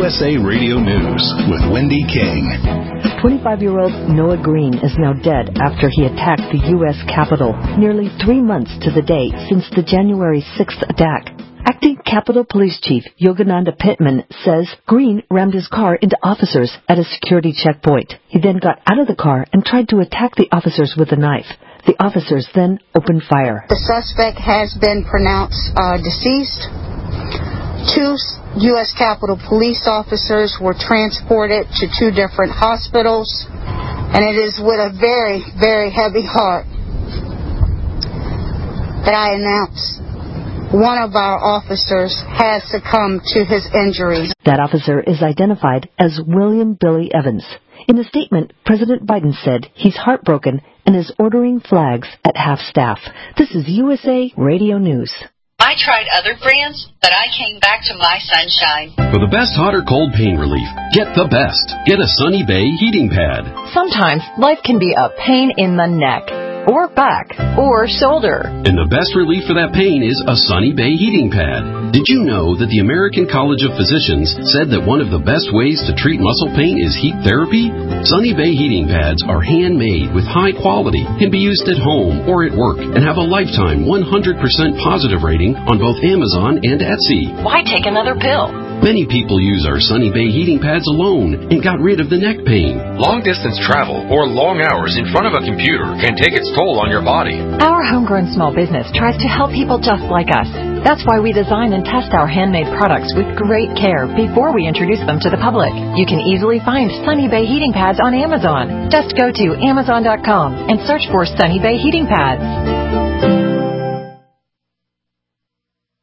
USA Radio News with Wendy King. 25-year-old Noah Green is now dead after he attacked the U.S. Capitol, nearly 3 months to the day since the January 6th attack. Acting Capitol Police Chief Yogananda Pittman says Green rammed his car into officers at a security checkpoint. He then got out of the car and tried to attack the officers with a knife. The officers then opened fire. The suspect has been pronounced deceased. 2 U.S. Capitol Police officers were transported to 2 different hospitals, and it is with a very, very heavy heart that I announce one of our officers has succumbed to his injuries. That officer is identified as William Billy Evans. In a statement, President Biden said he's heartbroken and is ordering flags at half-staff. This is USA Radio News. I tried other brands, but I came back to my Sunshine. For the best hot or cold pain relief, get the best. Get a Sunny Bay heating pad. Sometimes life can be a pain in the neck, or back, or shoulder. And the best relief for that pain is a Sunny Bay heating pad. Did you know that the American College of Physicians said that one of the best ways to treat muscle pain is heat therapy? Sunny Bay heating pads are handmade with high quality, can be used at home or at work, and have a lifetime 100% positive rating on both Amazon and Etsy. Why take another pill? Many people use our Sunny Bay heating pads alone and got rid of the neck pain. Long-distance travel or long hours in front of a computer can take its toll on your body. Our homegrown small business tries to help people just like us. That's why we design and test our handmade products with great care before we introduce them to the public. You can easily find Sunny Bay heating pads on Amazon. Just go to Amazon.com and search for Sunny Bay heating pads.